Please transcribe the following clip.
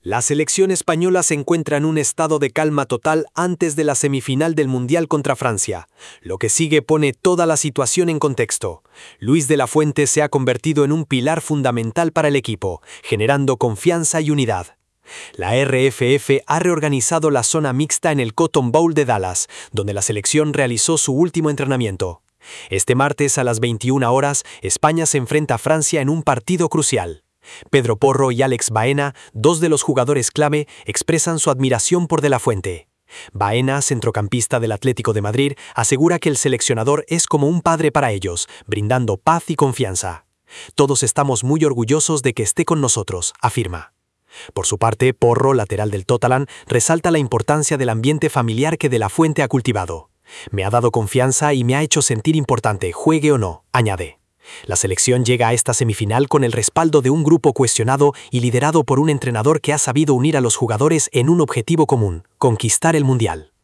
La selección española se encuentra en un estado de calma total antes de la semifinal del Mundial contra Francia. Lo que sigue pone toda la situación en contexto. Luis de la Fuente se ha convertido en un pilar fundamental para el equipo, generando confianza y unidad. La RFF ha reorganizado la zona mixta en el Cotton Bowl de Dallas, donde la selección realizó su último entrenamiento. Este martes a las 21 horas, España se enfrenta a Francia en un partido crucial. Pedro Porro y Alex Baena, dos de los jugadores clave, expresan su admiración por De la Fuente. Baena, centrocampista del Atlético de Madrid, asegura que el seleccionador es como un padre para ellos, brindando paz y confianza. Todos estamos muy orgullosos de que esté con nosotros, afirma. Por su parte, Porro, lateral del Tottenham, resalta la importancia del ambiente familiar que De la Fuente ha cultivado. Me ha dado confianza y me ha hecho sentir importante, juegue o no, añade. La selección llega a esta semifinal con el respaldo de un grupo cohesionado y liderado por un entrenador que ha sabido unir a los jugadores en un objetivo común: conquistar el Mundial.